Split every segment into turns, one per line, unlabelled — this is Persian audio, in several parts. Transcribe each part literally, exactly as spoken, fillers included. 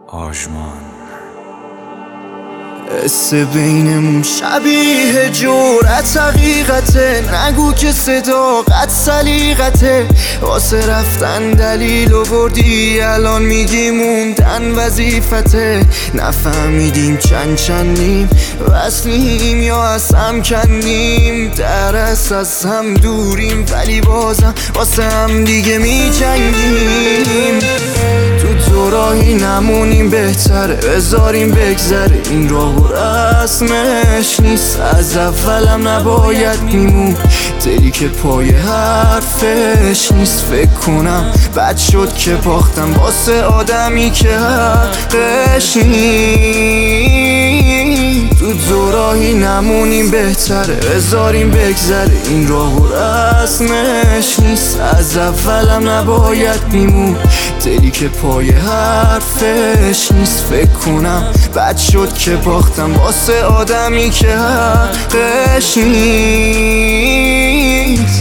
آژمان
حس بینمون شبیه جورت حقیقته، نگو که صداقت سلیقته. واسه رفتن دلیل آوردی، الان میگی موندن وظیفته. نفهمیدیم چند چندیم، وصلیم یا از هم کندیم. درست از هم دوریم ولی بازم واسه هم دیگه میجنگیم. تو دو راهی نمونیم، بهتره بذاریم بگذره. این راه و رسمش نیست، از اولم نباید میمون. دلی که پای حرفش نیست، فکر کنم بد شد که باختم واسه آدمی که حقش نیست. تو دو راهی نمونیم، بهتره بذاریم بگذره. این راه و رسمش نیست، از اولم نباید میمون. دلی که پای حرفش نیست، فکر کنم بد شد که باختم واسه آدمی که حقش نیست.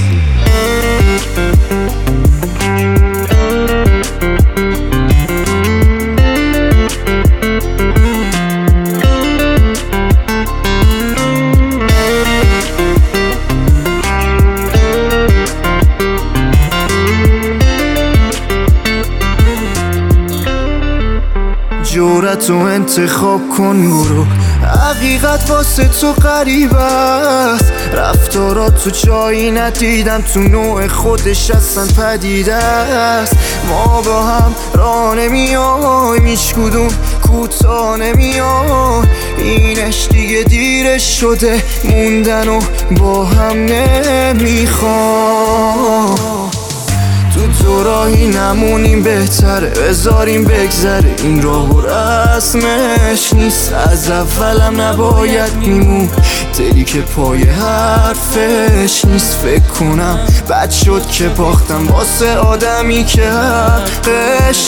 جورتو انتخاب کن برو، حقیقت واسه تو غریب است. رفتارات تو جایی ندیدم، تو نوع خودش اصلا پدیده است. ما با هم راه نمیایم، هیچ کدوم کوتاه نمیایم. اینش دیگه دیرش شده، موندن و با هم نمیخوام. تو دو راهی نمونیم، بهتره بذاریم بگذره. این راه و رسمش نیست، از اولم نباید میمون. دلی که پای حرفش نیست، فکر کنم بد شد که باختم واسه آدمی که حقش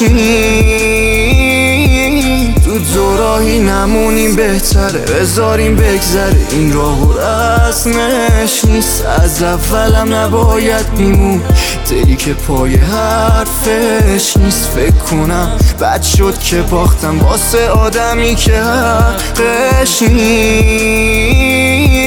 نیست. تو دو راهی نمونیم، بهتره بذاریم بگذره. این راه و رسمش نیست، از اولم نباید میمون. دلی که پای حرفش نیست، فکر کنم بد شد که باختم واسه آدمی که حقش نیست.